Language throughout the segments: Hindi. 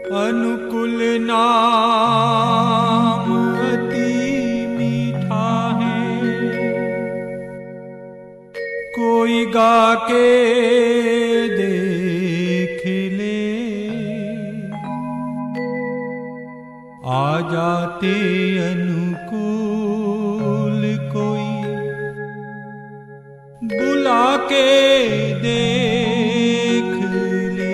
अनुकुल नाम अति मीठा है, कोई गा के देख ले, आ जाते अनुकूल कोई बुला के देख ले।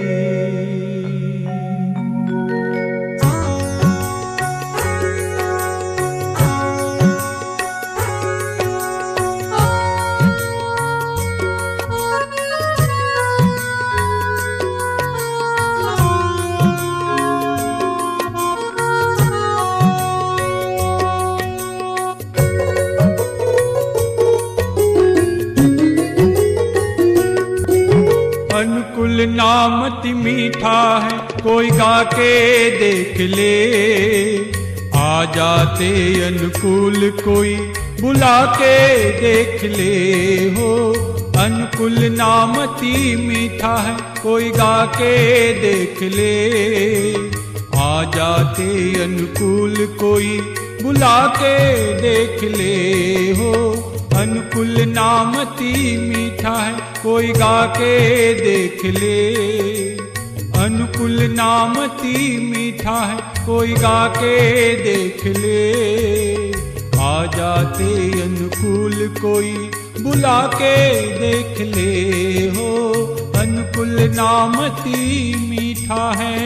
अनुकुल नाम अति मीठा है, कोई गा के देख ले, आ जाते अनुकूल कोई बुला के देख ले हो। अनुकुल नाम अति मीठा है, कोई गा के देख ले, आ जाते अनुकूल कोई बुला के देख ले हो। अनुकुल नाम अति मीठा है, कोई गा के देख ले। अनुकुल नाम अति मीठा है, कोई गा के देख ले, आ जाते अनुकूल कोई बुला के देख ले हो। अनुकुल नाम अति मीठा है।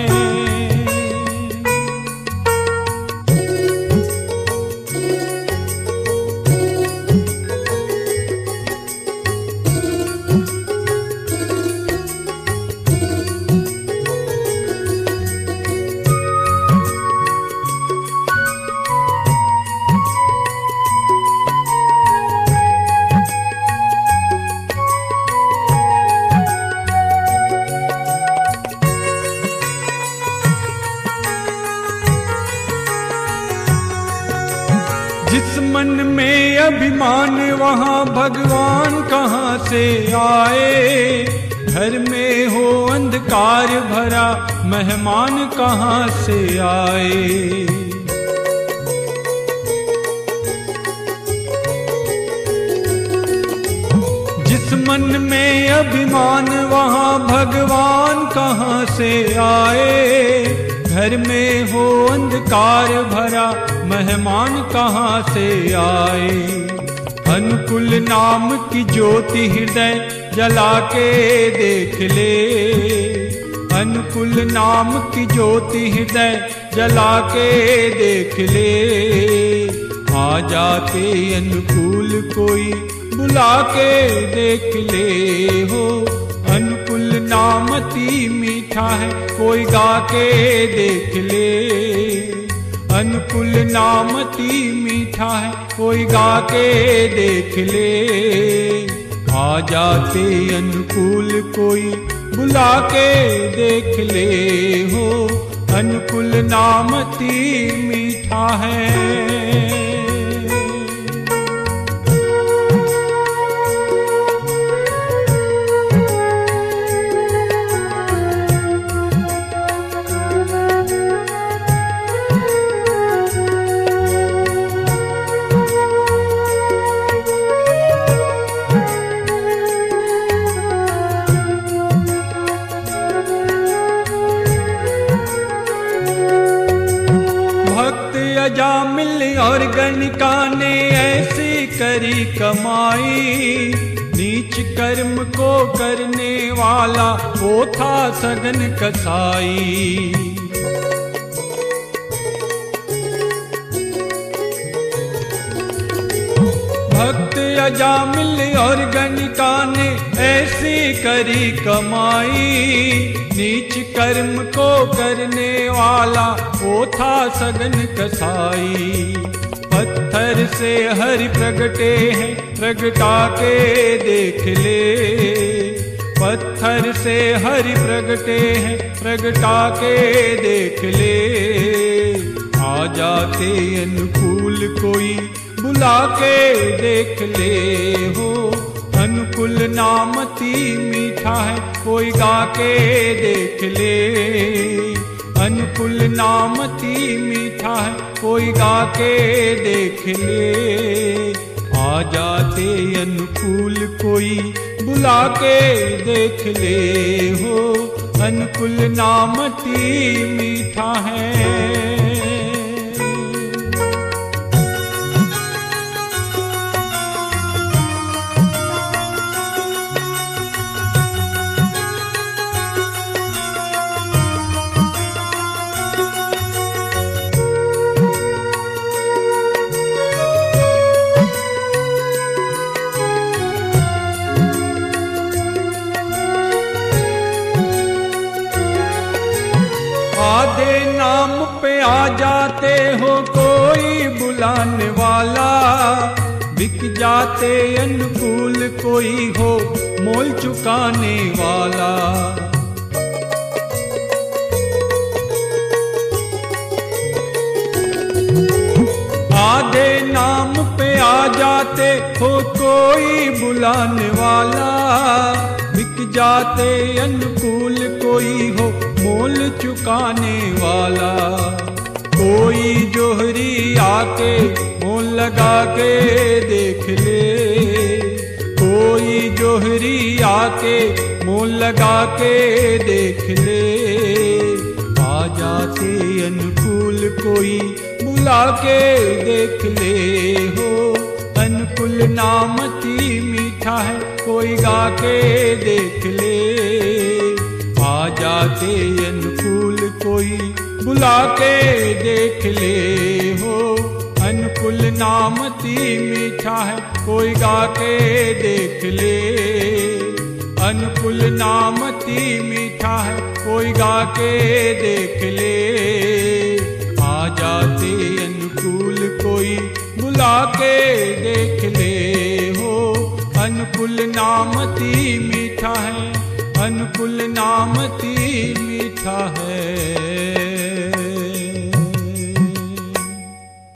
जिस मन में अभिमान वहाँ भगवान कहाँ से आए। घर में हो अंधकार भरा मेहमान कहाँ से आए। जिस मन में अभिमान वहाँ भगवान कहाँ से आए। घर में हो अंधकार भरा मेहमान कहाँ से आए। अनुकुल नाम की ज्योति हृदय जला के देख ले। अनुकुल नाम की ज्योति हृदय जला के देख ले, आ जाते अनुकूल कोई बुला के देख ले हो। अनुकुल नाम अति मीठा है, कोई गा के देख ले। अनुकुल नाम अति मीठा है, कोई गा के देख ले, आ जाते अनुकूल कोई बुला के देख ले हो। अनुकुल नाम अति मीठा है। अजामिल और गणिका ने ऐसी करी कमाई। नीच कर्म को करने वाला वो था सघन कसाई। भक्त अजामिल और गणिका ने ऐसी करी कमाई। नीच कर्म को करने वाला वो था सघन कसाई। पत्थर से हरि प्रगटे हैं, प्रगटा के देख ले। पत्थर से हरि प्रगटे हैं, प्रगटा के देख ले, आ जाते अनुकूल कोई बुला के देख ले हो। अनुकुल नाम अति मीठा है, कोई गा के देख ले। अनुकूल नामती मीठा है, कोई गा के देख ले। आ जाते अनुकूल कोई बुला के देख ले हो, अनुकूल नामती मीठा है। आधे नाम पे आ जाते हो कोई बुलाने वाला, बिक जाते अनुकूल कोई हो मोल चुकाने वाला। आधे नाम पे आ जाते हो कोई बुलाने वाला, बिक जाते अनुकूल कोई हो मोल चुकाने वाला। कोई जोहरी आके मोल लगा के देख ले, कोई जोहरी आके मोल लगा के देख ले। आ जाते अनुकूल कोई बुला के देख ले हो, अनुकूल नामती मीठा है, कोई गा के देख ले। आ जाते अनुकूल कोई बुला के देख ले हो, अनुकूल नामती मीठा है, कोई गा के देख ले। अनुकूल नामती मीठा है, कोई गा के देख ले। आ जाते अनुकूल कोई बुला के देख ले हो, अनुकूल नामती मीठा है, अनुकूल नामती मीठा है।